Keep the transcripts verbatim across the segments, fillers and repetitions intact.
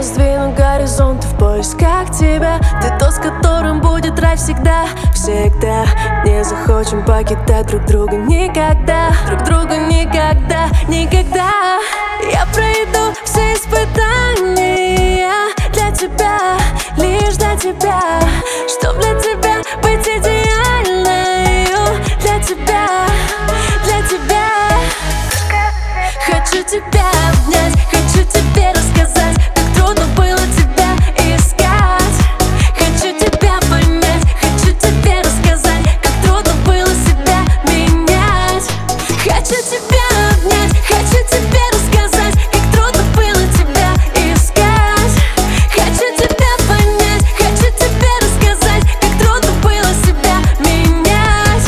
раздвину горизонты в поисках тебя. Ты тот, с которым будет рай всегда, всегда. Не захочем покидать друг друга никогда, друг друга никогда, никогда. Я пройду все испытания для тебя, лишь для тебя, чтоб для тебя быть идеальной. Для тебя, для тебя. Хочу тебя обнять, хочу тебе рассказать, как трудно было тебя искать. Хочу тебя понять, хочу тебе рассказать, как трудно было себя менять. Хочу тебя обнять, хочу тебе рассказать, как трудно было тебя искать. Хочу тебя понять, хочу тебе рассказать, как трудно было себя менять.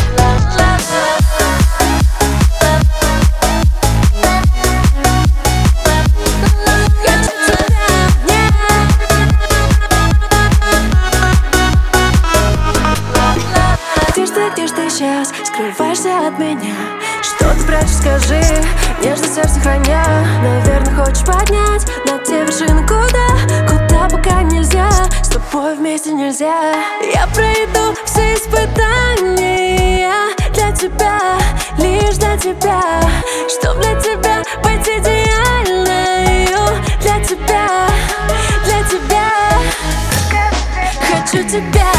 Где ж ты, где ж ты сейчас? Скрываешься от меня. Что ты прячешь, скажи, нежно сердце храня. Наверное, хочешь поднять на те вершины, куда, куда пока нельзя. С тобой вместе нельзя. Я пройду все испытания для тебя, лишь для тебя, чтоб для тебя быть идеальной. Для тебя, для тебя. Хочу тебя